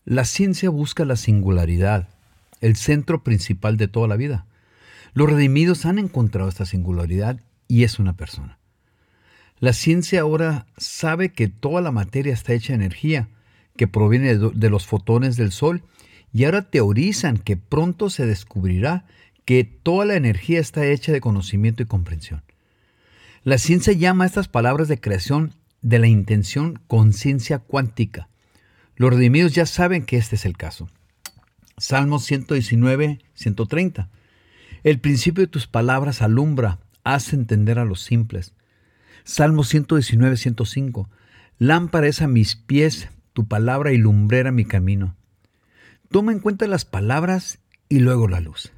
La ciencia busca la singularidad, el centro principal de toda la vida. Los redimidos han encontrado esta singularidad y es una persona. La ciencia ahora sabe que toda la materia está hecha de energía, que proviene de los fotones del Sol, y ahora teorizan que pronto se descubrirá que toda la energía está hecha de conocimiento y comprensión. La ciencia llama a estas palabras de creación de la intención conciencia cuántica. Los redimidos ya saben que este es el caso. Salmos 119, 130. El principio de tus palabras alumbra, hace entender a los simples. Salmos 119, 105. Lámpara es a mis pies, tu palabra y lumbrera mi camino. Toma en cuenta las palabras y luego la luz.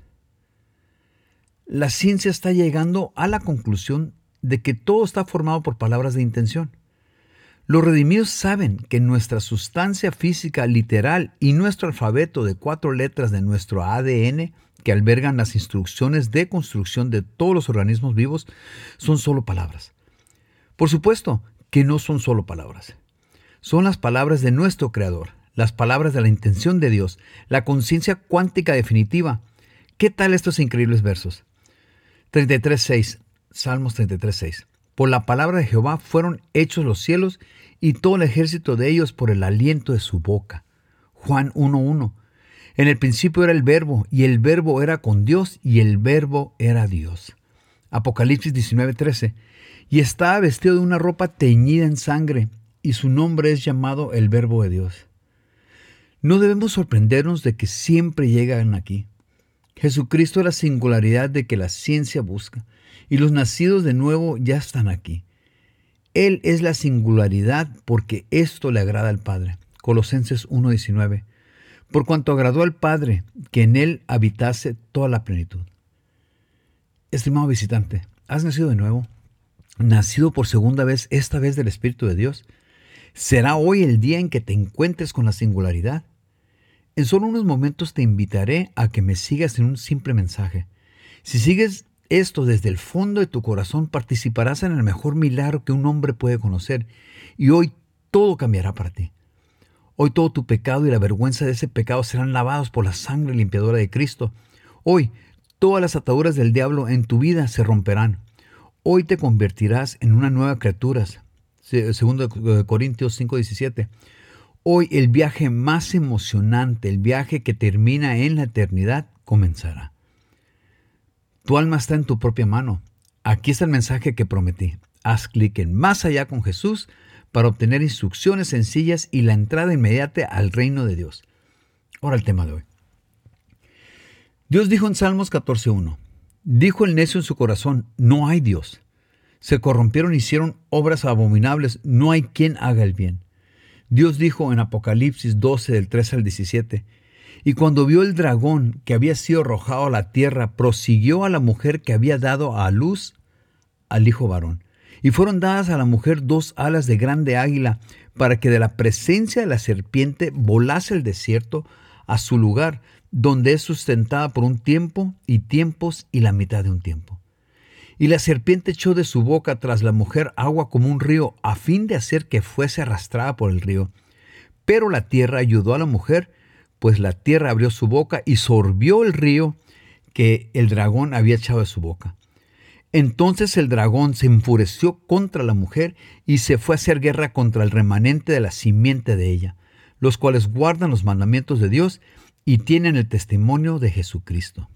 La ciencia está llegando a la conclusión de que todo está formado por palabras de intención. Los redimidos saben que nuestra sustancia física literal y nuestro alfabeto de 4 letras de nuestro ADN, que albergan las instrucciones de construcción de todos los organismos vivos, son solo palabras. Por supuesto que no son solo palabras. Son las palabras de nuestro Creador, las palabras de la intención de Dios, la conciencia cuántica definitiva. ¿Qué tal estos increíbles versos? 33.6, Salmos 33.6. Por la palabra de Jehová fueron hechos los cielos y todo el ejército de ellos por el aliento de su boca. Juan 1.1. En el principio era el Verbo, y el Verbo era con Dios, y el Verbo era Dios. Apocalipsis 19.13. Y estaba vestido de una ropa teñida en sangre, y su nombre es llamado el Verbo de Dios. No debemos sorprendernos de que siempre llegan aquí. Jesucristo es la singularidad de que la ciencia busca, y los nacidos de nuevo ya están aquí. Él es la singularidad porque esto le agrada al Padre. Colosenses 1.19. Por cuanto agradó al Padre que en Él habitase toda la plenitud. Estimado visitante, ¿has nacido de nuevo? ¿Nacido por segunda vez, esta vez del Espíritu de Dios? ¿Será hoy el día en que te encuentres con la singularidad? En solo unos momentos te invitaré a que me sigas en un simple mensaje. Si sigues esto desde el fondo de tu corazón, participarás en el mejor milagro que un hombre puede conocer, y hoy todo cambiará para ti. Hoy todo tu pecado y la vergüenza de ese pecado serán lavados por la sangre limpiadora de Cristo. Hoy todas las ataduras del diablo en tu vida se romperán. Hoy te convertirás en una nueva criatura. 2 Corintios 5.17. Hoy el viaje más emocionante, el viaje que termina en la eternidad, comenzará. Tu alma está en tu propia mano. Aquí está el mensaje que prometí. Haz clic en Más Allá con Jesús para obtener instrucciones sencillas y la entrada inmediata al reino de Dios. Ahora el tema de hoy. Dios dijo en Salmos 14.1. Dijo el necio en su corazón, no hay Dios. Se corrompieron y hicieron obras abominables, no hay quien haga el bien. Dios dijo en Apocalipsis 12, del 13 al 17. Y cuando vio el dragón que había sido arrojado a la tierra, prosiguió a la mujer que había dado a luz al hijo varón. Y fueron dadas a la mujer 2 alas de grande águila, para que de la presencia de la serpiente volase el desierto a su lugar, donde es sustentada por un tiempo y tiempos y la mitad de un tiempo. Y la serpiente echó de su boca tras la mujer agua como un río, a fin de hacer que fuese arrastrada por el río. Pero la tierra ayudó a la mujer, pues la tierra abrió su boca y sorbió el río que el dragón había echado de su boca. Entonces el dragón se enfureció contra la mujer y se fue a hacer guerra contra el remanente de la simiente de ella, los cuales guardan los mandamientos de Dios y tienen el testimonio de Jesucristo.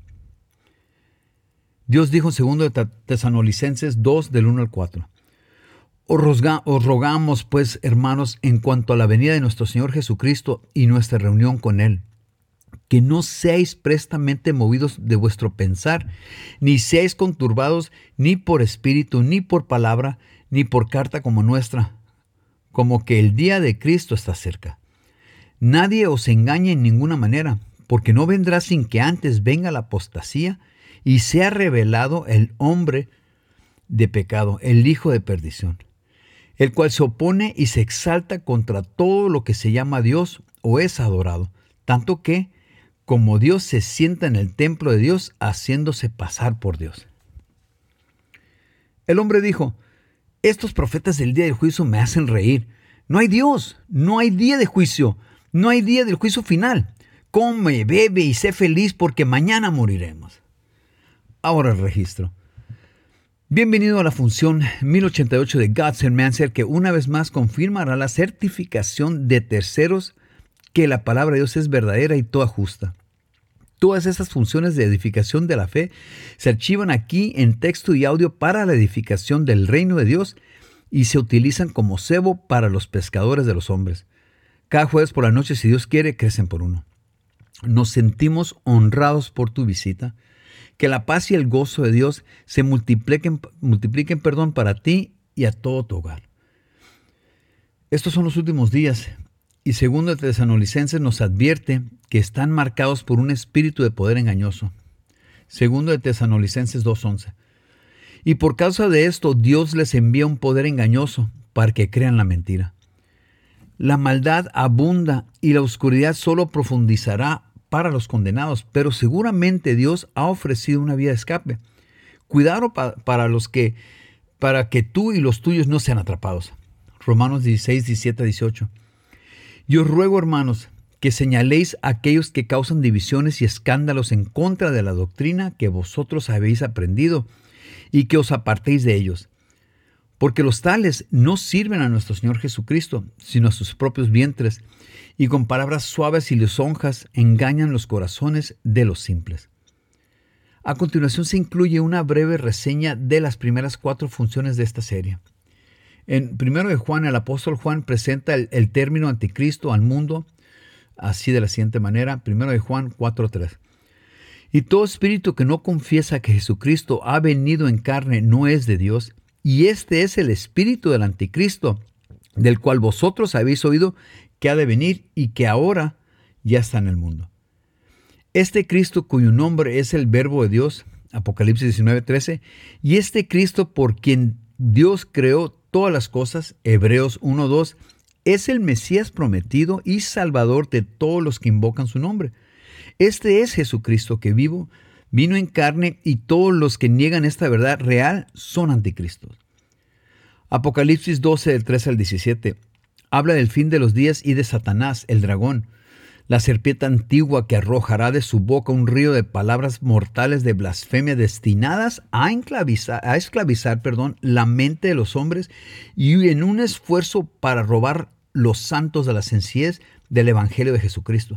Dios dijo en 2 Tesalonicenses 2, del 1 al 4. Os rogamos, pues, hermanos, en cuanto a la venida de nuestro Señor Jesucristo y nuestra reunión con Él, que no seáis prestamente movidos de vuestro pensar, ni seáis conturbados ni por espíritu, ni por palabra, ni por carta como nuestra, como que el día de Cristo está cerca. Nadie os engañe en ninguna manera, porque no vendrá sin que antes venga la apostasía y sea revelado el hombre de pecado, el hijo de perdición, el cual se opone y se exalta contra todo lo que se llama Dios o es adorado, tanto que, como Dios, se sienta en el templo de Dios, haciéndose pasar por Dios. El hombre dijo, estos profetas del día del juicio me hacen reír. No hay Dios, no hay día de juicio. No hay día del juicio final. Come, bebe y sé feliz porque mañana moriremos. Ahora el registro. Bienvenido a la función 1088 de God's Manser, que una vez más confirmará la certificación de terceros que la palabra de Dios es verdadera y toda justa. Todas estas funciones de edificación de la fe se archivan aquí en texto y audio para la edificación del reino de Dios y se utilizan como cebo para los pescadores de los hombres. Cada jueves por la noche, si Dios quiere, crecen por uno. Nos sentimos honrados por tu visita. Que la paz y el gozo de Dios se multipliquen para ti y a todo tu hogar. Estos son los últimos días y segundo de Tesalonicenses nos advierte que están marcados por un espíritu de poder engañoso. Segundo de Tesalonicenses 2:11. Y por causa de esto Dios les envía un poder engañoso para que crean la mentira. La maldad abunda y la oscuridad solo profundizará para los condenados, pero seguramente Dios ha ofrecido una vía de escape. Cuidado para que tú y los tuyos no sean atrapados. Romanos 16, 17 a 18. Yo os ruego, hermanos, que señaléis a aquellos que causan divisiones y escándalos en contra de la doctrina que vosotros habéis aprendido y que os apartéis de ellos. Porque los tales no sirven a nuestro Señor Jesucristo, sino a sus propios vientres, y con palabras suaves y lisonjas engañan los corazones de los simples. A continuación se incluye una breve reseña de las primeras 4 funciones de esta serie. En 1 de Juan, el apóstol Juan presenta el término anticristo al mundo, así de la siguiente manera, 1 de Juan 4:3. Y todo espíritu que no confiesa que Jesucristo ha venido en carne no es de Dios, y este es el espíritu del anticristo, del cual vosotros habéis oído que ha de venir y que ahora ya está en el mundo. Este Cristo cuyo nombre es el Verbo de Dios, Apocalipsis 19:13, y este Cristo por quien Dios creó todas las cosas, Hebreos 1:2, es el Mesías prometido y Salvador de todos los que invocan su nombre. Este es Jesucristo que vino en carne y todos los que niegan esta verdad real son anticristos. Apocalipsis 12, del 13 al 17. Habla del fin de los días y de Satanás, el dragón, la serpiente antigua que arrojará de su boca un río de palabras mortales de blasfemia destinadas a esclavizar la mente de los hombres y en un esfuerzo para robar los santos de la sencillez del Evangelio de Jesucristo.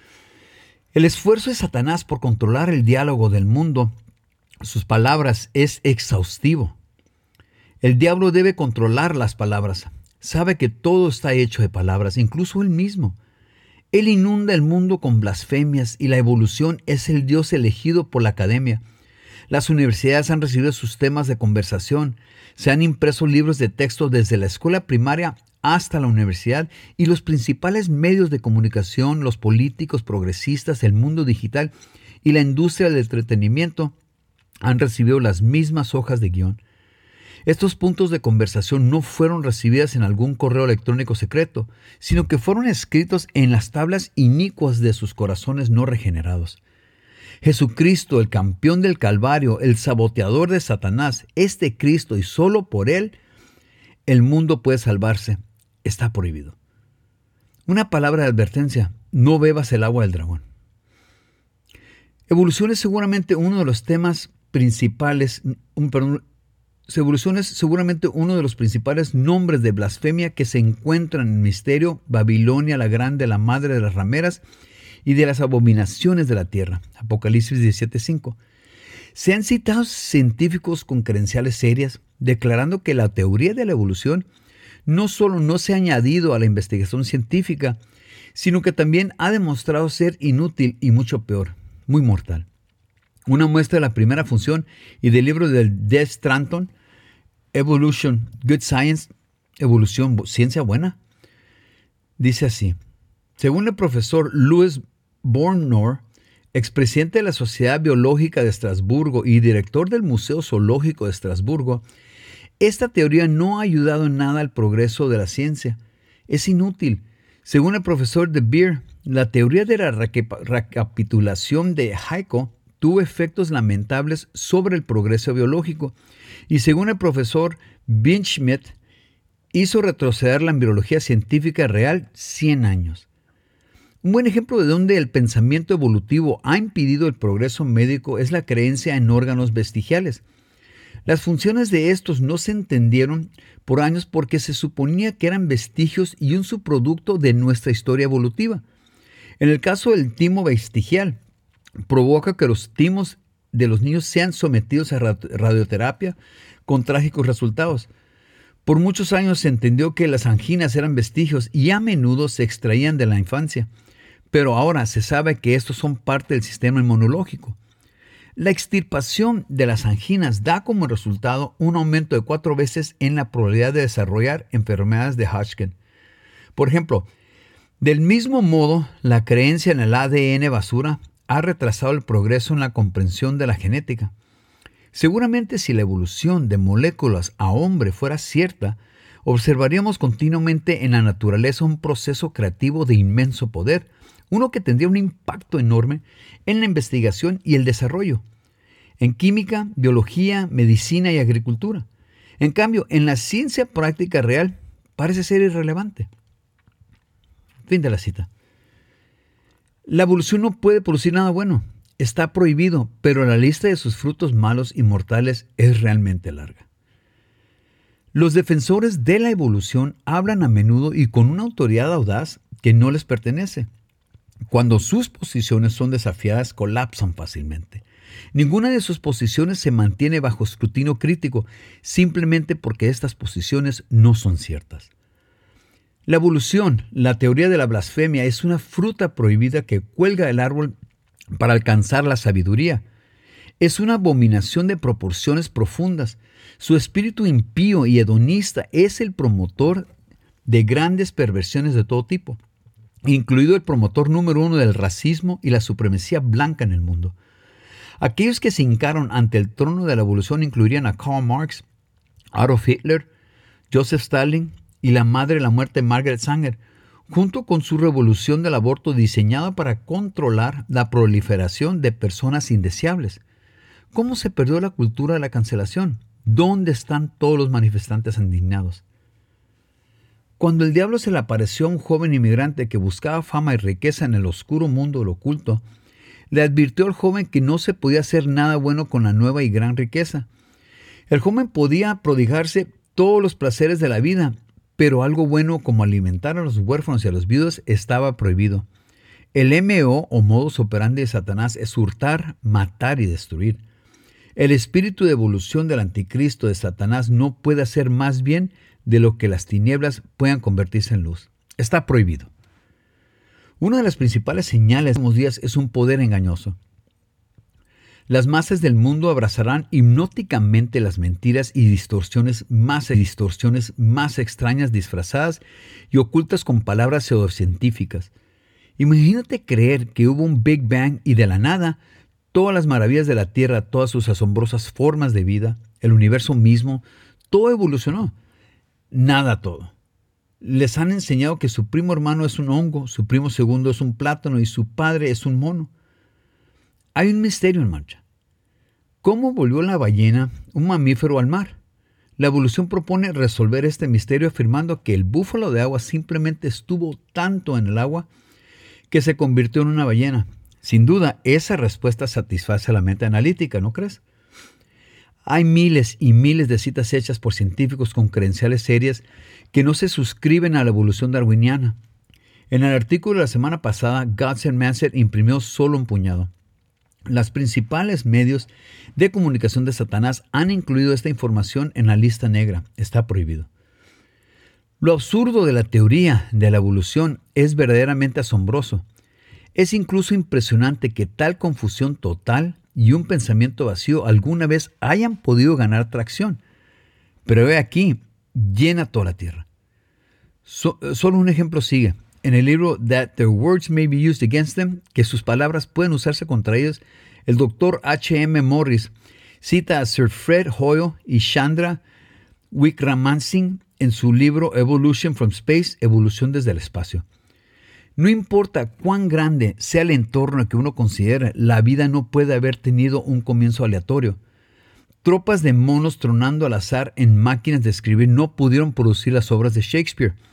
El esfuerzo de Satanás por controlar el diálogo del mundo, sus palabras, es exhaustivo. El diablo debe controlar las palabras. Sabe que todo está hecho de palabras, incluso él mismo. Él inunda el mundo con blasfemias y la evolución es el Dios elegido por la academia. Las universidades han recibido sus temas de conversación. Se han impreso libros de texto desde la escuela primaria hasta la universidad y los principales medios de comunicación, los políticos progresistas, el mundo digital y la industria del entretenimiento han recibido las mismas hojas de guión. Estos puntos de conversación no fueron recibidas en algún correo electrónico secreto, sino que fueron escritos en las tablas inicuas de sus corazones no regenerados. Jesucristo, el campeón del Calvario, el saboteador de Satanás, este Cristo y solo por él, el mundo puede salvarse. Está prohibido. Una palabra de advertencia: no bebas el agua del dragón. Evolución es seguramente uno de los principales nombres de blasfemia que se encuentran en el misterio, Babilonia la grande, la madre de las rameras y de las abominaciones de la tierra. Apocalipsis 17:5. Se han citado científicos con credenciales serias declarando que la teoría de la evolución no solo no se ha añadido a la investigación científica, sino que también ha demostrado ser inútil y mucho peor, muy mortal. Una muestra de la primera función y del libro de D. Stanton, Evolution, Good Science, Evolución, Ciencia Buena, dice así: según el profesor Louis Bournour, expresidente de la Sociedad Biológica de Estrasburgo y director del Museo Zoológico de Estrasburgo, esta teoría no ha ayudado en nada al progreso de la ciencia. Es inútil. Según el profesor De Beer, la teoría de la recapitulación de Haeckel tuvo efectos lamentables sobre el progreso biológico. Y según el profesor Binschmidt, hizo retroceder la embriología científica real 100 años. Un buen ejemplo de donde el pensamiento evolutivo ha impedido el progreso médico es la creencia en órganos vestigiales. Las funciones de estos no se entendieron por años porque se suponía que eran vestigios y un subproducto de nuestra historia evolutiva. En el caso del timo vestigial, provoca que los timos de los niños sean sometidos a radioterapia con trágicos resultados. Por muchos años se entendió que las anginas eran vestigios y a menudo se extraían de la infancia, pero ahora se sabe que estos son parte del sistema inmunológico. La extirpación de las anginas da como resultado un aumento de 4 veces en la probabilidad de desarrollar enfermedades de Hodgkin. Por ejemplo, del mismo modo, la creencia en el ADN basura ha retrasado el progreso en la comprensión de la genética. Seguramente si la evolución de moléculas a hombre fuera cierta, observaríamos continuamente en la naturaleza un proceso creativo de inmenso poder, uno que tendría un impacto enorme en la investigación y el desarrollo, en química, biología, medicina y agricultura. En cambio, en la ciencia práctica real parece ser irrelevante. Fin de la cita. La evolución no puede producir nada bueno. Está prohibido, pero la lista de sus frutos malos y mortales es realmente larga. Los defensores de la evolución hablan a menudo y con una autoridad audaz que no les pertenece. Cuando sus posiciones son desafiadas, colapsan fácilmente. Ninguna de sus posiciones se mantiene bajo escrutinio crítico, simplemente porque estas posiciones no son ciertas. La evolución, la teoría de la blasfemia, es una fruta prohibida que cuelga del árbol para alcanzar la sabiduría. Es una abominación de proporciones profundas. Su espíritu impío y hedonista es el promotor de grandes perversiones de todo tipo, incluido el promotor número 1 del racismo y la supremacía blanca en el mundo. Aquellos que se hincaron ante el trono de la evolución incluirían a Karl Marx, Adolf Hitler, Joseph Stalin y la madre de la muerte Margaret Sanger, junto con su revolución del aborto diseñada para controlar la proliferación de personas indeseables. ¿Cómo se perdió la cultura de la cancelación? ¿Dónde están todos los manifestantes indignados? Cuando el diablo se le apareció a un joven inmigrante que buscaba fama y riqueza en el oscuro mundo del oculto, le advirtió al joven que no se podía hacer nada bueno con la nueva y gran riqueza. El joven podía prodigarse todos los placeres de la vida, pero algo bueno como alimentar a los huérfanos y a los viudos estaba prohibido. El MO o modus operandi de Satanás es hurtar, matar y destruir. El espíritu de evolución del anticristo de Satanás no puede hacer más bien de lo que las tinieblas puedan convertirse en luz. Está prohibido. Una de las principales señales de los días es un poder engañoso. Las masas del mundo abrazarán hipnóticamente las mentiras y distorsiones más extrañas disfrazadas y ocultas con palabras pseudocientíficas. Imagínate creer que hubo un Big Bang y de la nada todas las maravillas de la Tierra, todas sus asombrosas formas de vida, el universo mismo, todo evolucionó. Nada todo. Les han enseñado que su primo hermano es un hongo, su primo segundo es un plátano y su padre es un mono. Hay un misterio en marcha. ¿Cómo volvió la ballena, un mamífero, al mar? La evolución propone resolver este misterio afirmando que el búfalo de agua simplemente estuvo tanto en el agua que se convirtió en una ballena. Sin duda, esa respuesta satisface a la mente analítica, ¿no crees? Hay miles y miles de citas hechas por científicos con credenciales serias que no se suscriben a la evolución darwiniana. En el artículo de la semana pasada, Gotzer Manser imprimió solo un puñado. Los principales medios de comunicación de Satanás han incluido esta información en la lista negra. Está prohibido. Lo absurdo de la teoría de la evolución es verdaderamente asombroso. Es incluso impresionante que tal confusión total y un pensamiento vacío alguna vez hayan podido ganar tracción. Pero he aquí, llena toda la tierra. Solo un ejemplo sigue. En el libro That Their Words May Be Used Against Them, que sus palabras pueden usarse contra ellos, el Dr. H.M. Morris cita a Sir Fred Hoyle y Chandra Wickramanasinghe en su libro Evolution from Space, Evolución desde el espacio. No importa cuán grande sea el entorno que uno considere, la vida no puede haber tenido un comienzo aleatorio. Tropas de monos tronando al azar en máquinas de escribir no pudieron producir las obras de Shakespeare.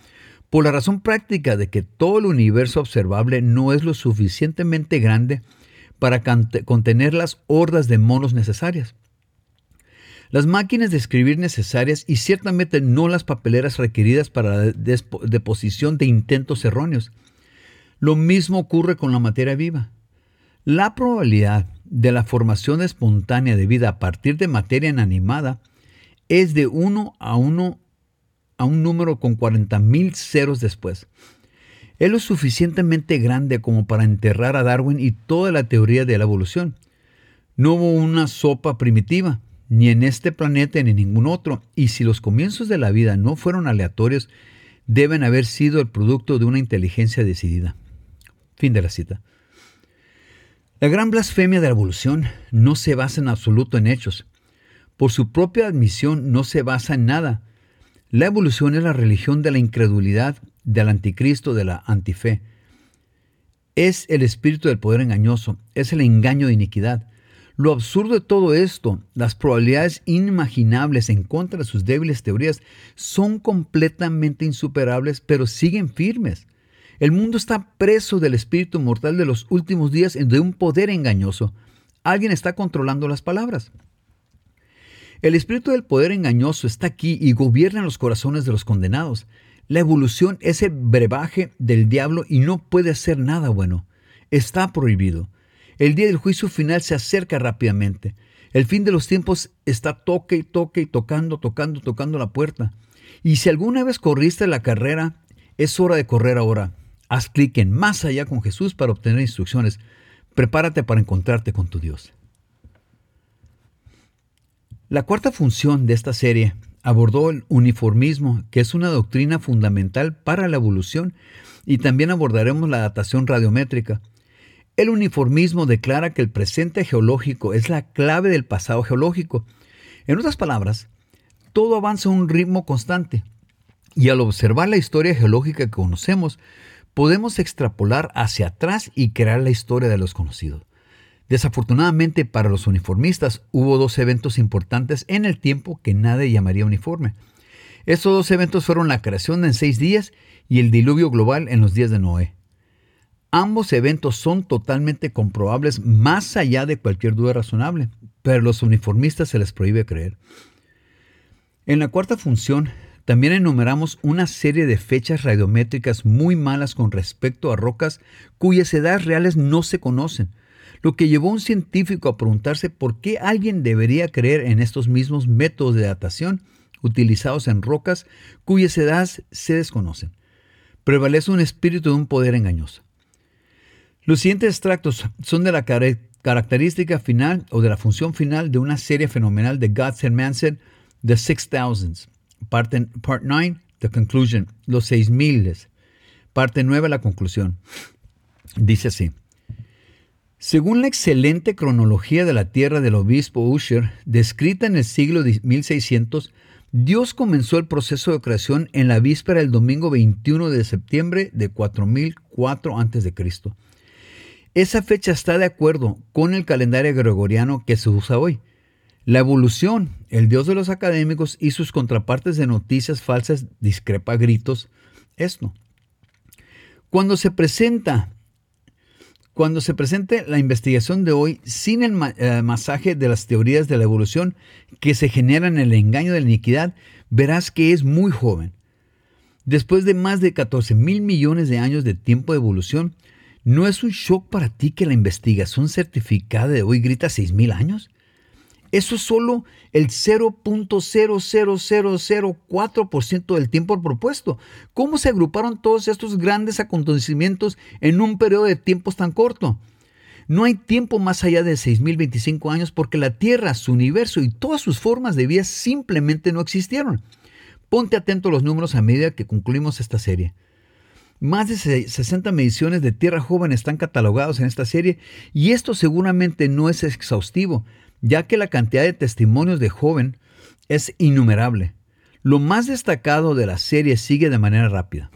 por la razón práctica de que todo el universo observable no es lo suficientemente grande para contener las hordas de monos necesarias. Las máquinas de escribir necesarias y ciertamente no las papeleras requeridas para la deposición de intentos erróneos. Lo mismo ocurre con la materia viva. La probabilidad de la formación espontánea de vida a partir de materia inanimada es de 1 a un número con 40,000 ceros después. Es lo suficientemente grande como para enterrar a Darwin y toda la teoría de la evolución. No hubo una sopa primitiva, ni en este planeta ni en ningún otro, y si los comienzos de la vida no fueron aleatorios, deben haber sido el producto de una inteligencia decidida. Fin de la cita. La gran blasfemia de la evolución no se basa en absoluto en hechos. Por su propia admisión no se basa en nada. La evolución es la religión de la incredulidad, del anticristo, de la antife. Es el espíritu del poder engañoso, es el engaño de iniquidad. Lo absurdo de todo esto, las probabilidades inimaginables en contra de sus débiles teorías, son completamente insuperables, pero siguen firmes. El mundo está preso del espíritu mortal de los últimos días de un poder engañoso. Alguien está controlando las palabras. El espíritu del poder engañoso está aquí y gobierna los corazones de los condenados. La evolución es el brebaje del diablo y no puede hacer nada bueno. Está prohibido. El día del juicio final se acerca rápidamente. El fin de los tiempos está tocando la puerta. Y si alguna vez corriste la carrera, es hora de correr ahora. Haz clic en Más Allá con Jesús para obtener instrucciones. Prepárate para encontrarte con tu Dios. La cuarta función de esta serie abordó el uniformismo, que es una doctrina fundamental para la evolución, y también abordaremos la datación radiométrica. El uniformismo declara que el presente geológico es la clave del pasado geológico. En otras palabras, todo avanza a un ritmo constante, y al observar la historia geológica que conocemos, podemos extrapolar hacia atrás y crear la historia de los conocidos. Desafortunadamente para los uniformistas hubo dos eventos importantes en el tiempo que nadie llamaría uniforme. Estos dos eventos fueron la creación en 6 días y el diluvio global en los días de Noé. Ambos eventos son totalmente comprobables más allá de cualquier duda razonable, pero a los uniformistas se les prohíbe creer. En la cuarta función, también enumeramos una serie de fechas radiométricas muy malas con respecto a rocas cuyas edades reales no se conocen, lo que llevó a un científico a preguntarse por qué alguien debería creer en estos mismos métodos de datación utilizados en rocas cuyas edades se desconocen. Prevalece un espíritu de un poder engañoso. Los siguientes extractos son de la característica final o de la función final de una serie fenomenal de Godsend Manson, The 6000s. Part 9, The Conclusion, los 6000. Parte 9, la conclusión. Dice así. Según la excelente cronología de la tierra del obispo Ussher, descrita en el siglo 1600, Dios comenzó el proceso de creación en la víspera del domingo 21 de septiembre de 4004 a.C. Esa fecha está de acuerdo con el calendario gregoriano que se usa hoy. La evolución, el Dios de los académicos y sus contrapartes de noticias falsas discrepa a gritos esto. Cuando se presente la investigación de hoy sin el masaje de las teorías de la evolución que se generan en el engaño de la iniquidad, verás que es muy joven. Después de más de 14,000 millones de años de tiempo de evolución, ¿no es un shock para ti que la investigación certificada de hoy grita 6,000 años? Eso es solo el 0.00004% del tiempo propuesto. ¿Cómo se agruparon todos estos grandes acontecimientos en un periodo de tiempos tan corto? No hay tiempo más allá de 6,025 años porque la Tierra, su universo y todas sus formas de vida simplemente no existieron. Ponte atento a los números a medida que concluimos esta serie. Más de 60 mediciones de Tierra joven están catalogados en esta serie y esto seguramente no es exhaustivo, ya que la cantidad de testimonios de joven es innumerable. Lo más destacado de la serie sigue de manera rápida.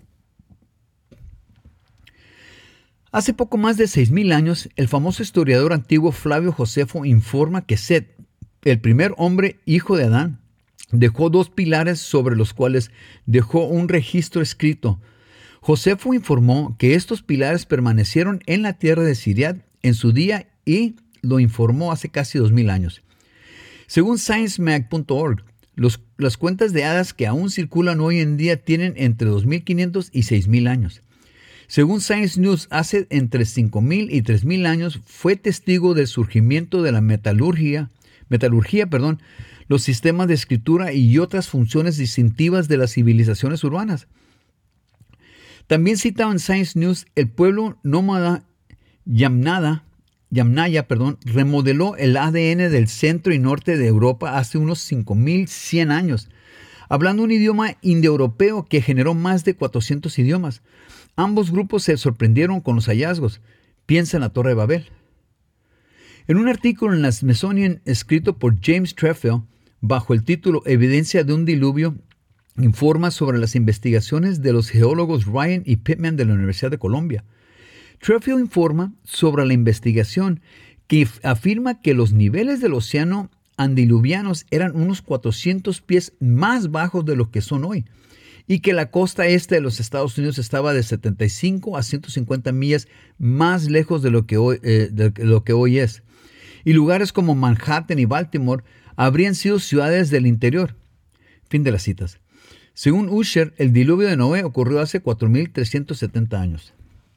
Hace poco más de 6,000 años, el famoso historiador antiguo Flavio Josefo informa que Set, el primer hombre hijo de Adán, dejó 2 pilares sobre los cuales dejó un registro escrito. Josefo informó que estos pilares permanecieron en la tierra de Siria en su día y lo informó hace casi 2000 años. Según sciencemag.org, las cuentas de hadas que aún circulan hoy en día tienen entre 2500 y 6000 años. Según Science News, hace entre 5000 y 3000 años fue testigo del surgimiento de la metalurgia, los sistemas de escritura y otras funciones distintivas de las civilizaciones urbanas. También citado en Science News, el pueblo nómada Yamnaya, remodeló el ADN del centro y norte de Europa hace unos 5100 años, hablando un idioma indoeuropeo que generó más de 400 idiomas. Ambos grupos se sorprendieron con los hallazgos. Piensa en la Torre de Babel. En un artículo en la Smithsonian escrito por James Treffield, bajo el título Evidencia de un diluvio, informa sobre las investigaciones de los geólogos Ryan y Pittman de la Universidad de Columbia. Treffield informa sobre la investigación que afirma que los niveles del océano andiluvianos eran unos 400 pies más bajos de lo que son hoy, y que la costa este de los Estados Unidos estaba de 75 a 150 millas más lejos de lo que hoy es. Y lugares como Manhattan y Baltimore habrían sido ciudades del interior. Fin de las citas. Según Ussher, el diluvio de Noé ocurrió hace 4370 años.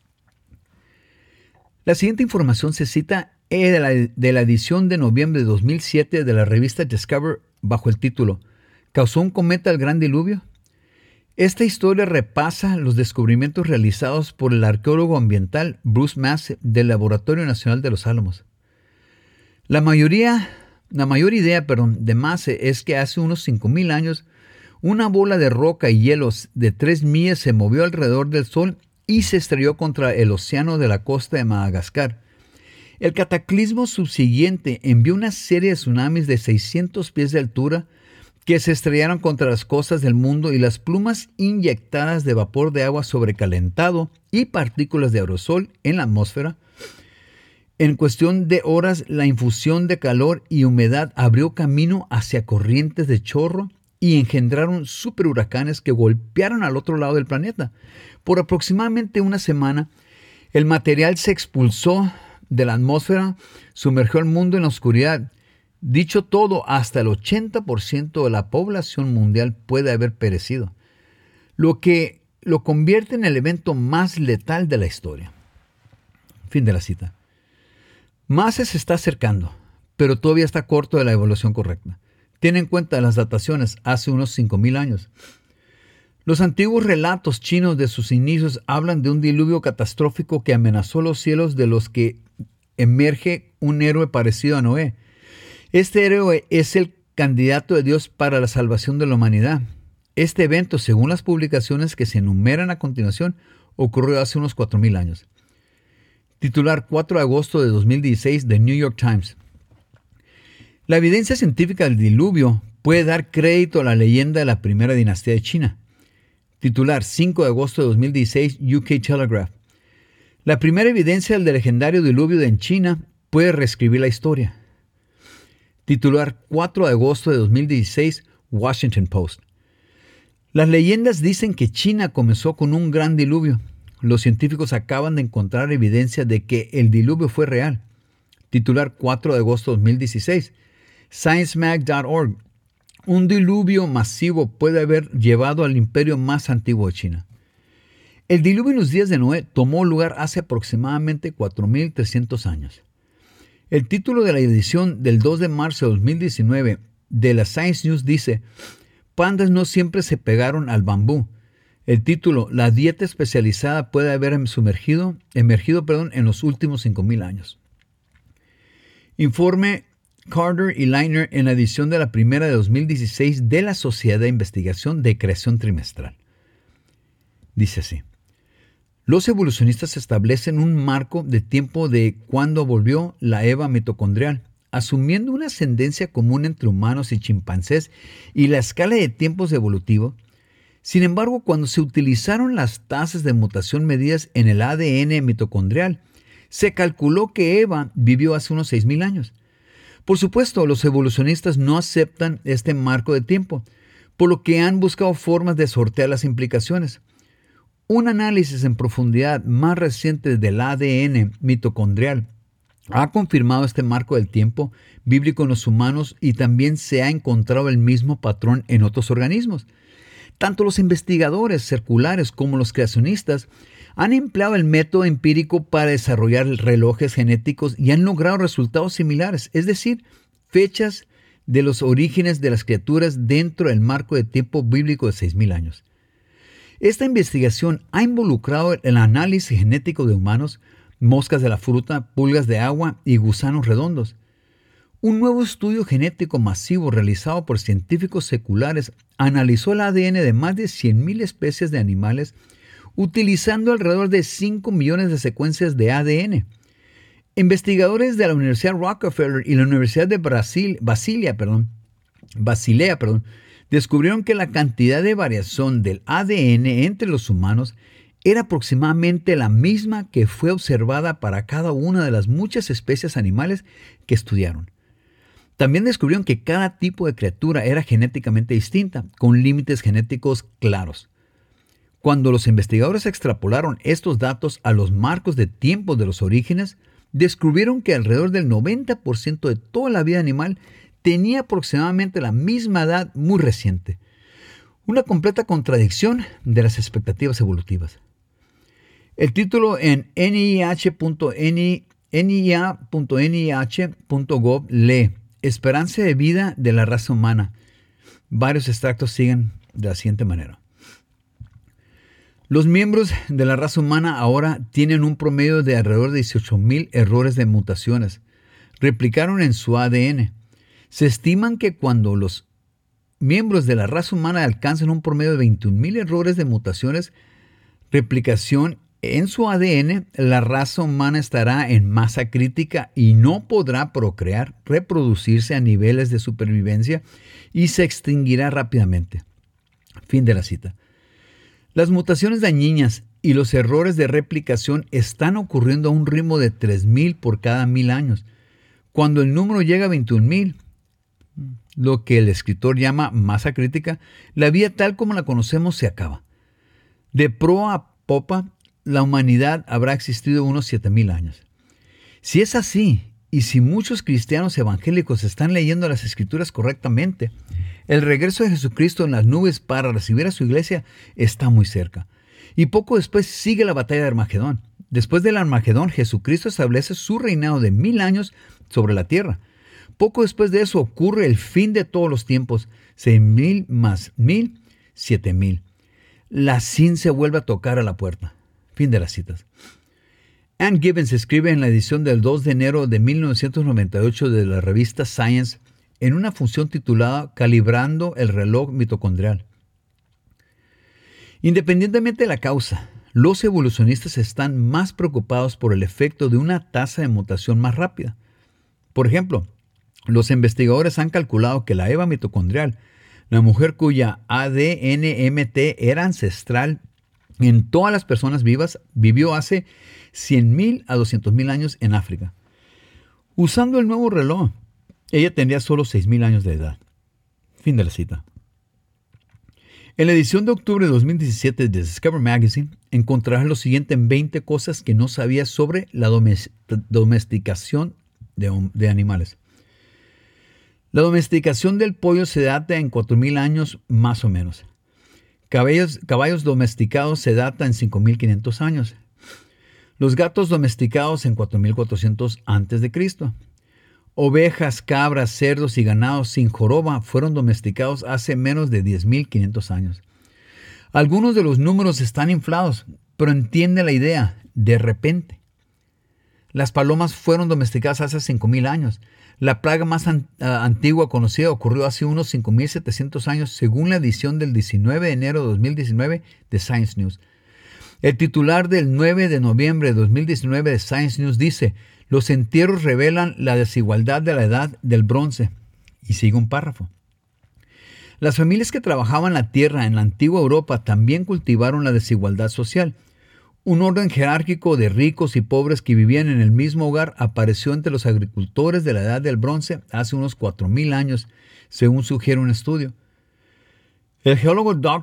La siguiente información se cita de la edición de noviembre de 2007 de la revista Discover bajo el título ¿Causó un cometa el gran diluvio? Esta historia repasa los descubrimientos realizados por el arqueólogo ambiental Bruce Massey del Laboratorio Nacional de los Álamos. La mayor idea de Massey es que hace unos 5000 años una bola de roca y hielos de 3 millas se movió alrededor del Sol y se estrelló contra el océano de la costa de Madagascar. El cataclismo subsiguiente envió una serie de tsunamis de 600 pies de altura que se estrellaron contra las costas del mundo y las plumas inyectadas de vapor de agua sobrecalentado y partículas de aerosol en la atmósfera. En cuestión de horas, la infusión de calor y humedad abrió camino hacia corrientes de chorro y engendraron superhuracanes que golpearon al otro lado del planeta. Por aproximadamente una semana, el material se expulsó de la atmósfera, sumergió al mundo en la oscuridad. Dicho todo, hasta el 80% de la población mundial puede haber perecido, lo que lo convierte en el evento más letal de la historia. Fin de la cita. Massey se está acercando, pero todavía está corto de la evaluación correcta. Tiene en cuenta las dataciones hace unos 5000 años. Los antiguos relatos chinos de sus inicios hablan de un diluvio catastrófico que amenazó los cielos, de los que emerge un héroe parecido a Noé. Este héroe es el candidato de Dios para la salvación de la humanidad. Este evento, según las publicaciones que se enumeran a continuación, ocurrió hace unos 4000 años. Titular 4 de agosto de 2016 de New York Times. La evidencia científica del diluvio puede dar crédito a la leyenda de la primera dinastía de China. Titular 5 de agosto de 2016 UK Telegraph. La primera evidencia del legendario diluvio en China puede reescribir la historia. Titular 4 de agosto de 2016 Washington Post. Las leyendas dicen que China comenzó con un gran diluvio. Los científicos acaban de encontrar evidencia de que el diluvio fue real. Titular 4 de agosto de 2016. sciencemag.org. Un diluvio masivo puede haber llevado al imperio más antiguo de China. El diluvio en los días de Noé tomó lugar hace aproximadamente 4300 años. El título de la edición del 2 de marzo de 2019 de la Science News dice: Pandas no siempre se pegaron al bambú. El título: La dieta especializada puede haber emergido en los últimos 5000 años. Informe Carter y Liner en la edición de la primera de 2016 de la Sociedad de Investigación de Creación Trimestral. Dice así: Los evolucionistas establecen un marco de tiempo de cuando volvió la Eva mitocondrial, asumiendo una ascendencia común entre humanos y chimpancés y la escala de tiempos evolutivos. Sin embargo, cuando se utilizaron las tasas de mutación medidas en el ADN mitocondrial, se calculó que Eva vivió hace unos 6000 años. Por supuesto, los evolucionistas no aceptan este marco de tiempo, por lo que han buscado formas de sortear las implicaciones. Un análisis en profundidad más reciente del ADN mitocondrial ha confirmado este marco del tiempo bíblico en los humanos y también se ha encontrado el mismo patrón en otros organismos. Tanto los investigadores circulares como los creacionistas han empleado el método empírico para desarrollar relojes genéticos y han logrado resultados similares, es decir, fechas de los orígenes de las criaturas dentro del marco de tiempo bíblico de 6,000 años. Esta investigación ha involucrado el análisis genético de humanos, moscas de la fruta, pulgas de agua y gusanos redondos. Un nuevo estudio genético masivo realizado por científicos seculares analizó el ADN de más de 100,000 especies de animales utilizando alrededor de 5 millones de secuencias de ADN. Investigadores de la Universidad Rockefeller y la Universidad de Basilea, descubrieron que la cantidad de variación del ADN entre los humanos era aproximadamente la misma que fue observada para cada una de las muchas especies animales que estudiaron. También descubrieron que cada tipo de criatura era genéticamente distinta, con límites genéticos claros. Cuando los investigadores extrapolaron estos datos a los marcos de tiempo de los orígenes, descubrieron que alrededor del 90% de toda la vida animal tenía aproximadamente la misma edad muy reciente. Una completa contradicción de las expectativas evolutivas. El título en nia.nih.gov lee Esperanza de vida de la raza humana. Varios extractos siguen de la siguiente manera. Los miembros de la raza humana ahora tienen un promedio de alrededor de 18,000 errores de mutaciones. Replicaron en su ADN. Se estiman que cuando los miembros de la raza humana alcanzan un promedio de 21,000 errores de mutaciones, replicación en su ADN, la raza humana estará en masa crítica y no podrá procrear, reproducirse a niveles de supervivencia y se extinguirá rápidamente. Fin de la cita. Las mutaciones dañinas y los errores de replicación están ocurriendo a un ritmo de 3,000 por cada 1,000 años. Cuando el número llega a 21,000, lo que el escritor llama masa crítica, la vida tal como la conocemos se acaba. De proa a popa, la humanidad habrá existido unos 7,000 años. Si es así, y si muchos cristianos evangélicos están leyendo las Escrituras correctamente, el regreso de Jesucristo en las nubes para recibir a su iglesia está muy cerca. Y poco después sigue la batalla de Armagedón. Después del Armagedón, Jesucristo establece su reinado de 1,000 años sobre la tierra. Poco después de eso ocurre el fin de todos los tiempos. 6,000 más 1,000, 7,000. La ciencia vuelve a tocar a la puerta. Fin de las citas. Ann Gibbons escribe en la edición del 2 de enero de 1998 de la revista Science en una función titulada Calibrando el reloj mitocondrial. Independientemente de la causa, los evolucionistas están más preocupados por el efecto de una tasa de mutación más rápida. Por ejemplo, los investigadores han calculado que la Eva mitocondrial, la mujer cuya ADN-MT era ancestral en todas las personas vivas, vivió hace 100,000 a 200,000 años en África. Usando el nuevo reloj, ella tendría solo 6,000 años de edad. Fin de la cita. En la edición de octubre de 2017 de Discover Magazine encontrarás lo siguiente en 20 cosas que no sabías sobre la domesticación de animales. La domesticación del pollo se data en 4,000 años más o menos. Caballos domesticados se data en 5,500 años. Los gatos domesticados en 4,400 a.C. Ovejas, cabras, cerdos y ganados sin joroba fueron domesticados hace menos de 10,500 años. Algunos de los números están inflados, pero entiende la idea, de repente. Las palomas fueron domesticadas hace 5,000 años. La plaga más antigua conocida ocurrió hace unos 5,700 años, según la edición del 19 de enero de 2019 de Science News. El titular del 9 de noviembre de 2019 de Science News dice: los entierros revelan la desigualdad de la edad del bronce. Y sigue un párrafo. Las familias que trabajaban la tierra en la antigua Europa también cultivaron la desigualdad social. Un orden jerárquico de ricos y pobres que vivían en el mismo hogar apareció entre los agricultores de la edad del bronce hace unos 4,000 años, según sugiere un estudio. El geólogo Dr.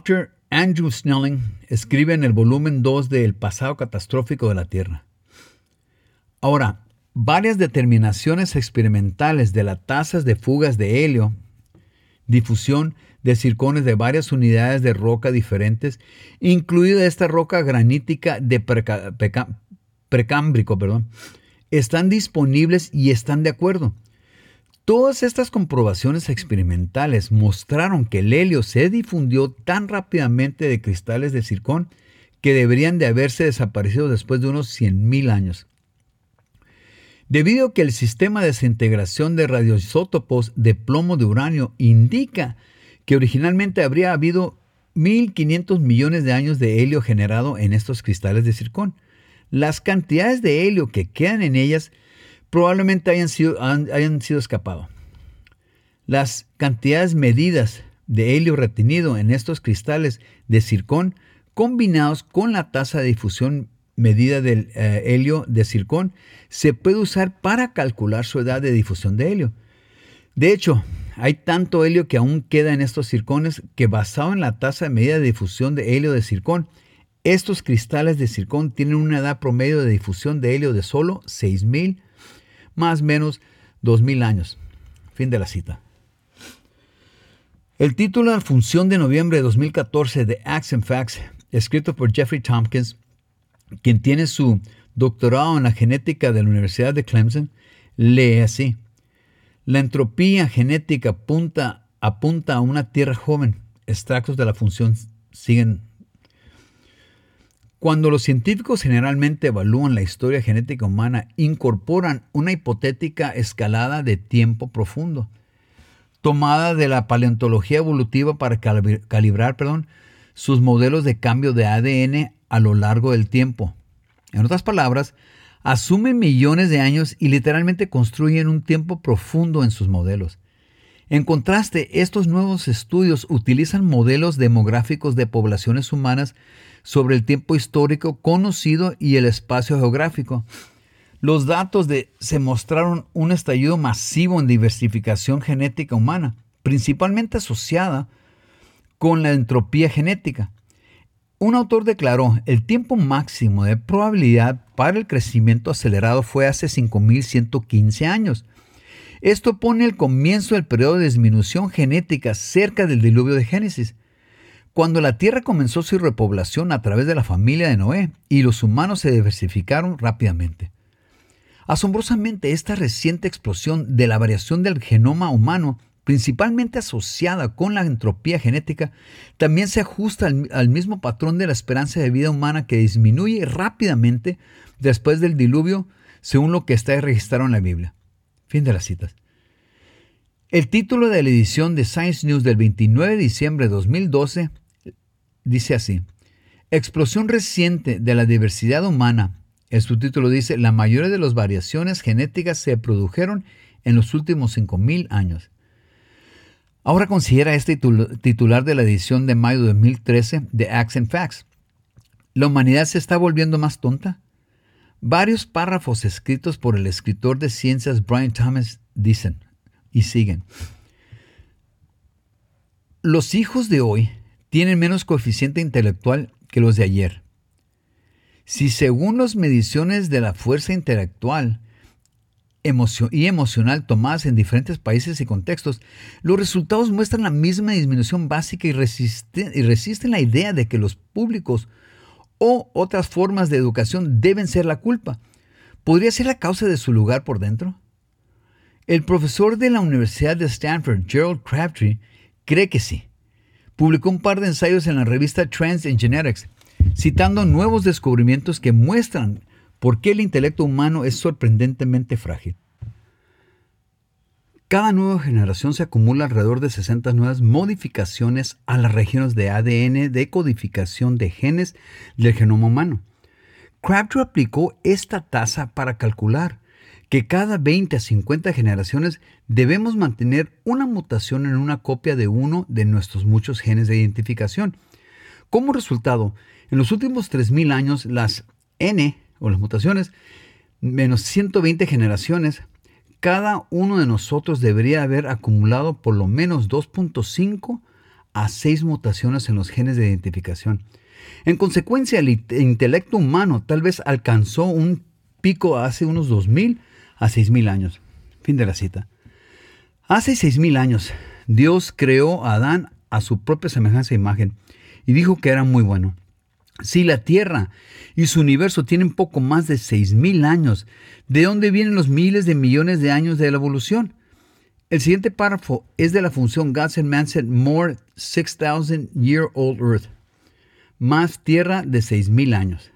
Andrew Snelling escribe en el volumen 2 de El pasado catastrófico de la Tierra. Ahora, varias determinaciones experimentales de las tasas de fugas de helio, difusión de circones de varias unidades de roca diferentes, incluida esta roca granítica de precámbrico, están disponibles y están de acuerdo. Todas estas comprobaciones experimentales mostraron que el helio se difundió tan rápidamente de cristales de circón que deberían de haberse desaparecido después de unos 100,000 años. Debido a que el sistema de desintegración de radioisótopos de plomo de uranio indica que originalmente habría habido 1.500 millones de años de helio generado en estos cristales de circón, las cantidades de helio que quedan en ellas probablemente hayan sido escapado. Las cantidades medidas de helio retenido en estos cristales de circón combinados con la tasa de difusión medida del helio de circón se puede usar para calcular su edad de difusión de helio. De hecho, hay tanto helio que aún queda en estos circones que, basado en la tasa de medida de difusión de helio de circón, estos cristales de circón tienen una edad promedio de difusión de helio de solo 6,000 más o menos 2,000 años. Fin de la cita. El título de la función de noviembre de 2014 de Acts and Facts, escrito por Jeffrey Tompkins, quien tiene su doctorado en la genética de la Universidad de Clemson, lee así: la entropía genética apunta a una tierra joven. Extractos de la función siguen. Cuando los científicos generalmente evalúan la historia genética humana, incorporan una hipotética escalada de tiempo profundo, tomada de la paleontología evolutiva para calibrar sus modelos de cambio de ADN a lo largo del tiempo. En otras palabras, asumen millones de años y literalmente construyen un tiempo profundo en sus modelos. En contraste, estos nuevos estudios utilizan modelos demográficos de poblaciones humanas sobre el tiempo histórico conocido y el espacio geográfico. Los datos se mostraron un estallido masivo en diversificación genética humana, principalmente asociada con la entropía genética. Un autor declaró: el tiempo máximo de probabilidad para el crecimiento acelerado fue hace 5,115 años. Esto pone el comienzo del periodo de disminución genética cerca del diluvio de Génesis, cuando la Tierra comenzó su repoblación a través de la familia de Noé y los humanos se diversificaron rápidamente. Asombrosamente, esta reciente explosión de la variación del genoma humano, principalmente asociada con la entropía genética, también se ajusta al mismo patrón de la esperanza de vida humana que disminuye rápidamente después del diluvio, según lo que está registrado en la Biblia. Fin de las citas. El título de la edición de Science News del 29 de diciembre de 2012 dice así: explosión reciente de la diversidad humana. El subtítulo dice: la mayoría de las variaciones genéticas se produjeron en los últimos 5,000 años. Ahora considera este titular de la edición de mayo de 2013 de Acts and Facts: ¿la humanidad se está volviendo más tonta? Varios párrafos escritos por el escritor de ciencias Brian Thomas dicen y siguen: los hijos de hoy tienen menos coeficiente intelectual que los de ayer. Si según las mediciones de la fuerza intelectual y emocional tomadas en diferentes países y contextos, los resultados muestran la misma disminución básica y resisten la idea de que los públicos o otras formas de educación deben ser la culpa. ¿Podría ser la causa de su lugar por dentro? El profesor de la Universidad de Stanford, Gerald Crabtree, cree que sí. Publicó un par de ensayos en la revista Trends in Genetics, citando nuevos descubrimientos que muestran por qué el intelecto humano es sorprendentemente frágil. Cada nueva generación se acumula alrededor de 60 nuevas modificaciones a las regiones de ADN de codificación de genes del genoma humano. Crabtree aplicó esta tasa para calcular que cada 20 a 50 generaciones debemos mantener una mutación en una copia de uno de nuestros muchos genes de identificación. Como resultado, en los últimos 3,000 años, las N, o las mutaciones, menos 120 generaciones, cada uno de nosotros debería haber acumulado por lo menos 2,5 a 6 mutaciones en los genes de identificación. En consecuencia, el intelecto humano tal vez alcanzó un pico hace unos 2,000 a 6,000 años. Fin de la cita. Hace 6,000 años, Dios creó a Adán a su propia semejanza e imagen y dijo que era muy bueno. Si la Tierra y su universo tienen poco más de 6,000 años, ¿de dónde vienen los miles de millones de años de la evolución? El siguiente párrafo es de la función Gatsen-Manset More 6,000-year-old Earth, más Tierra de 6,000 años.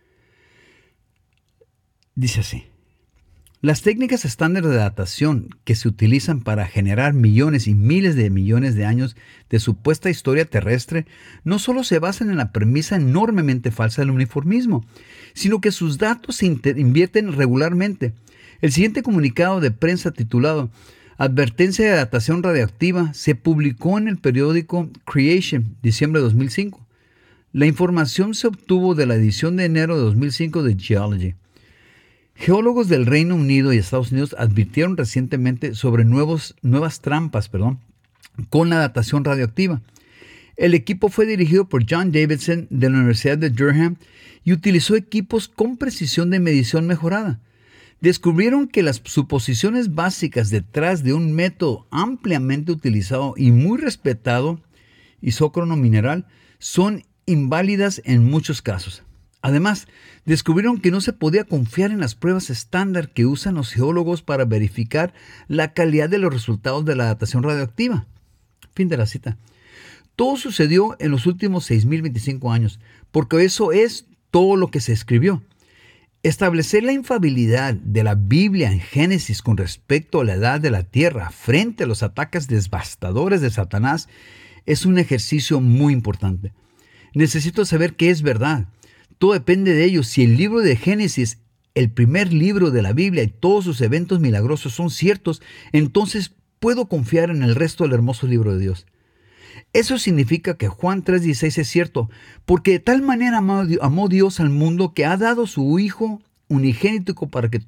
Dice así: las técnicas estándar de datación que se utilizan para generar millones y miles de millones de años de supuesta historia terrestre no solo se basan en la premisa enormemente falsa del uniformismo, sino que sus datos se invierten regularmente. El siguiente comunicado de prensa titulado Advertencia de datación radioactiva se publicó en el periódico Creation, diciembre de 2005. La información se obtuvo de la edición de enero de 2005 de Geology. Geólogos del Reino Unido y Estados Unidos advirtieron recientemente sobre nuevas trampas con la datación radioactiva. El equipo fue dirigido por John Davidson de la Universidad de Durham y utilizó equipos con precisión de medición mejorada. Descubrieron que las suposiciones básicas detrás de un método ampliamente utilizado y muy respetado, isócrono mineral, son inválidas en muchos casos. Además, descubrieron que no se podía confiar en las pruebas estándar que usan los geólogos para verificar la calidad de los resultados de la datación radioactiva. Fin de la cita. Todo sucedió en los últimos 6,025 años, porque eso es todo lo que se escribió. Establecer la infalibilidad de la Biblia en Génesis con respecto a la edad de la Tierra frente a los ataques devastadores de Satanás es un ejercicio muy importante. Necesito saber qué es verdad. Todo depende de ello. Si el libro de Génesis, el primer libro de la Biblia y todos sus eventos milagrosos son ciertos, entonces puedo confiar en el resto del hermoso libro de Dios. Eso significa que Juan 3:16 es cierto, porque de tal manera amó Dios al mundo que ha dado su Hijo unigénito para que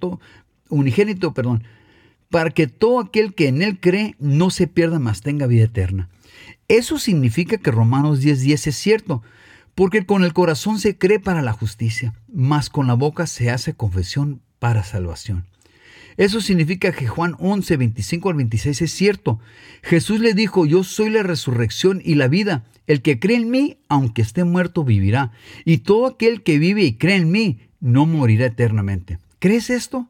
todo aquel que en Él cree no se pierda, mas tenga vida eterna. Eso significa que Romanos 10:10 es cierto, porque con el corazón se cree para la justicia, mas con la boca se hace confesión para salvación. Eso significa que Juan 11:25 al 26 es cierto. Jesús le dijo: yo soy la resurrección y la vida. El que cree en mí, aunque esté muerto, vivirá. Y todo aquel que vive y cree en mí, no morirá eternamente. ¿Crees esto?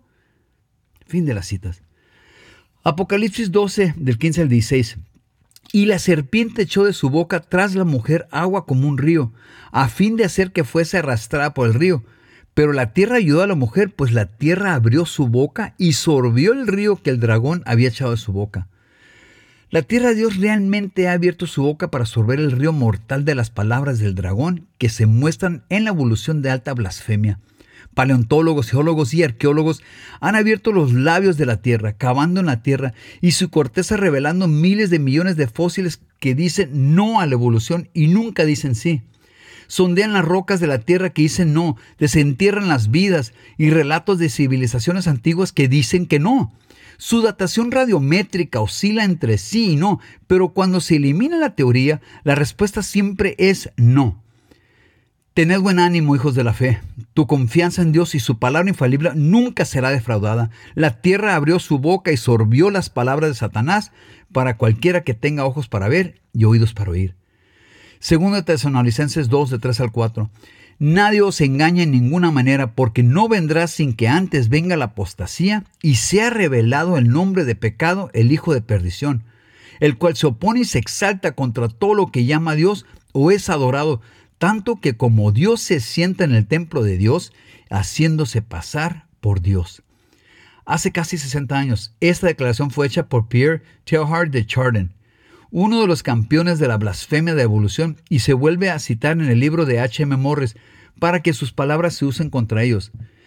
Fin de las citas. Apocalipsis 12, del 15 al 16. Y la serpiente echó de su boca tras la mujer agua como un río, a fin de hacer que fuese arrastrada por el río. Pero la tierra ayudó a la mujer, pues la tierra abrió su boca y sorbió el río que el dragón había echado de su boca. La tierra de Dios realmente ha abierto su boca para sorber el río mortal de las palabras del dragón que se muestran en la evolución de alta blasfemia. Paleontólogos, geólogos y arqueólogos han abierto los labios de la tierra, cavando en la tierra y su corteza revelando miles de millones de fósiles que dicen no a la evolución y nunca dicen sí. Sondean las rocas de la tierra que dicen no, desentierran las vidas y relatos de civilizaciones antiguas que dicen que no. Su datación radiométrica oscila entre sí y no, pero cuando se elimina la teoría, la respuesta siempre es no. Tened buen ánimo, hijos de la fe. Tu confianza en Dios y su palabra infalible nunca será defraudada. La tierra abrió su boca y sorbió las palabras de Satanás para cualquiera que tenga ojos para ver y oídos para oír. Segundo de Tesalonicenses 2, de 3 al 4. Nadie os engañe en ninguna manera, porque no vendrá sin que antes venga la apostasía y sea revelado el nombre de pecado, el hijo de perdición, el cual se opone y se exalta contra todo lo que llama a Dios o es adorado, tanto que como Dios se sienta en el templo de Dios, haciéndose pasar por Dios. Hace casi 60 años, esta declaración fue hecha por Pierre Teilhard de Chardin, uno de los campeones de la blasfemia de evolución, y se vuelve a citar en el libro de H.M. Morris para que sus palabras se usen contra ellos.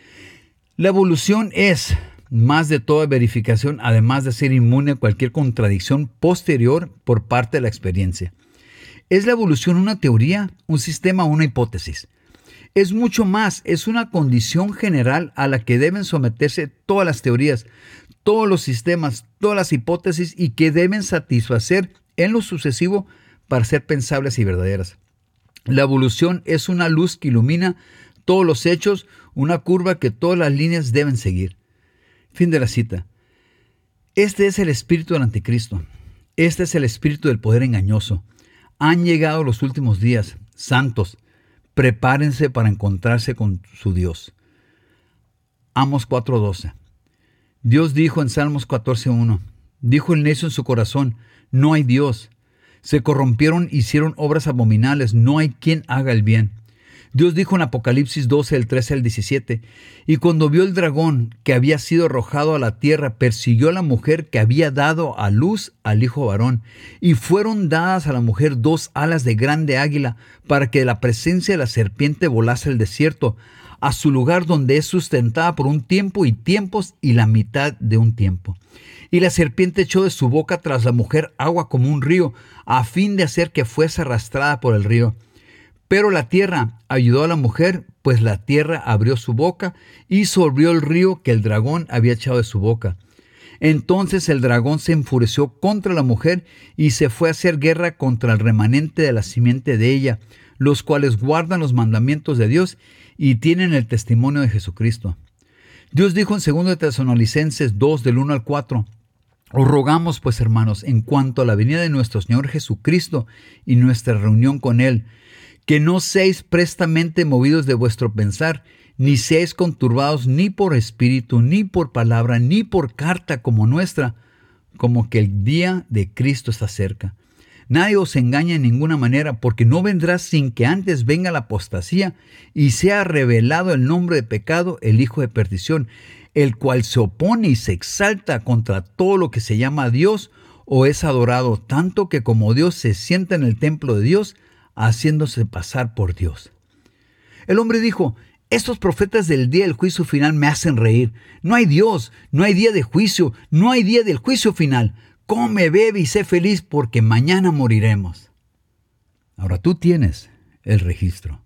La evolución es, más de toda verificación, además de ser inmune a cualquier contradicción posterior por parte de la experiencia. ¿Es la evolución una teoría, un sistema o una hipótesis? Es mucho más, es una condición general a la que deben someterse todas las teorías, todos los sistemas, todas las hipótesis y que deben satisfacer en lo sucesivo para ser pensables y verdaderas. La evolución es una luz que ilumina todos los hechos, una curva que todas las líneas deben seguir. Fin de la cita. Este es el espíritu del anticristo. Este es el espíritu del poder engañoso. Han llegado los últimos días. Santos, prepárense para encontrarse con su Dios. Amos 4:12. Dios dijo en Salmos 14:1, dijo el necio en su corazón, no hay Dios. Se corrompieron, hicieron obras abominables, no hay quien haga el bien. Dios dijo en Apocalipsis 12, del 13 al 17, y cuando vio el dragón que había sido arrojado a la tierra, persiguió a la mujer que había dado a luz al hijo varón, y fueron dadas a la mujer 2 alas de grande águila, para que de la presencia de la serpiente volase al desierto, a su lugar donde es sustentada por un tiempo y tiempos y la mitad de un tiempo. Y la serpiente echó de su boca tras la mujer agua como un río, a fin de hacer que fuese arrastrada por el río. Pero la tierra ayudó a la mujer, pues la tierra abrió su boca y sorbió el río que el dragón había echado de su boca. Entonces el dragón se enfureció contra la mujer y se fue a hacer guerra contra el remanente de la simiente de ella, los cuales guardan los mandamientos de Dios y tienen el testimonio de Jesucristo. Dios dijo en 2 Tesalonicenses 2, del 1 al 4, os rogamos pues, hermanos, en cuanto a la venida de nuestro Señor Jesucristo y nuestra reunión con Él, que no seáis prestamente movidos de vuestro pensar, ni seáis conturbados ni por espíritu, ni por palabra, ni por carta como nuestra, como que el día de Cristo está cerca. Nadie os engaña en ninguna manera, porque no vendrá sin que antes venga la apostasía y sea revelado el nombre de pecado, el hijo de perdición, el cual se opone y se exalta contra todo lo que se llama Dios o es adorado, tanto que como Dios se sienta en el templo de Dios, haciéndose pasar por Dios. El hombre dijo, estos profetas del día del juicio final me hacen reír. No hay Dios, no hay día de juicio, no hay día del juicio final. Come, bebe y sé feliz porque mañana moriremos. Ahora tú tienes el registro.